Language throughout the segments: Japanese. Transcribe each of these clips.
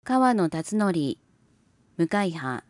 川野辰徳、無会派。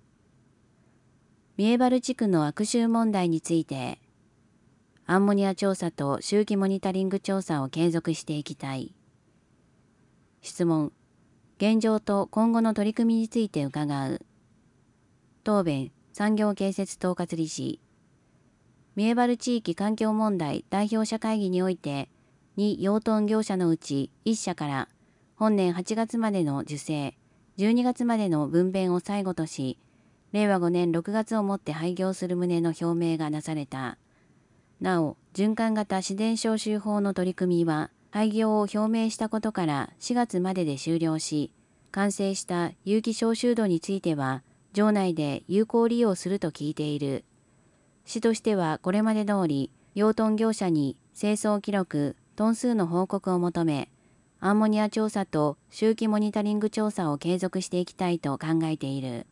三重原地区の悪臭問題について、アンモニア調査と周期モニタリング調査を継続していきたい。質問、現状と今後の取り組みについて伺う。答弁、産業建設統括理事。三重原地域環境問題代表者会議において、2養豚業者のうち1社から本年8月までの受精、12月までの分娩を最後とし、令和5年6月をもって廃業する旨の表明がなされた。なお、循環型自然消臭法の取り組みは、廃業を表明したことから4月までで終了し、完成した有機消臭土については、場内で有効利用すると聞いている。市としてはこれまで通り、養豚業者に清掃記録、トン数の報告を求め、アンモニア調査と周期モニタリング調査を継続していきたいと考えている。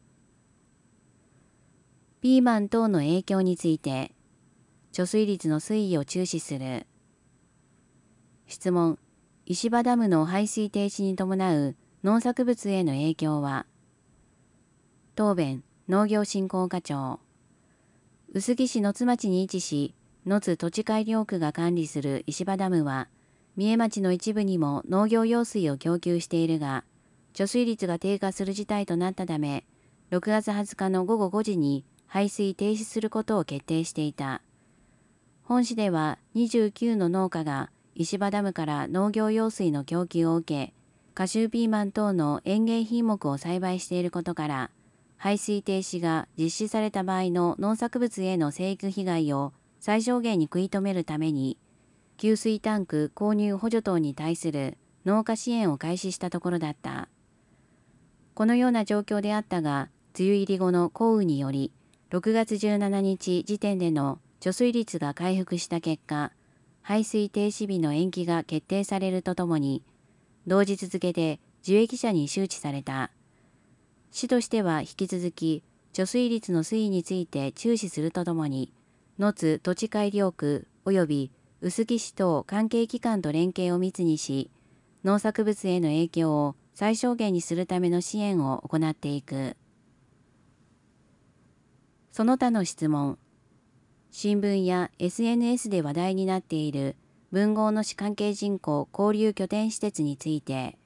ピーマン等の影響について、貯水率の推移を注視する。質問、石破ダムの排水停止に伴う農作物への影響は。答弁、農業振興課長。臼杵市野津町に位置し、野津土地改良区が管理する石破ダムは、三重町の一部にも農業用水を供給しているが、貯水率が低下する事態となったため、6月20日の午後5時に排水停止することを決定していた。本市では29の農家が石破ダムから農業用水の供給を受け、夏秋ピーマン等の園芸品目を栽培していることから、排水停止が実施された場合の農作物への生育被害を最小限に食い止めるために、給水タンク購入補助等に対する農家支援を開始したところだった。このような状況であったが、梅雨入り後の降雨により、6月17日時点での貯水率が回復した結果、排水停止日の延期が決定されるとともに、同日付で受益者に周知された。市としては引き続き、貯水率の推移について注視するとともに、野津土地改良区及び臼杵市等関係機関と連携を密にし、農作物への影響を最小限にするための支援を行っていく。その他の質問。新聞や SNS で話題になっている文豪の市関係人口交流拠点施設について、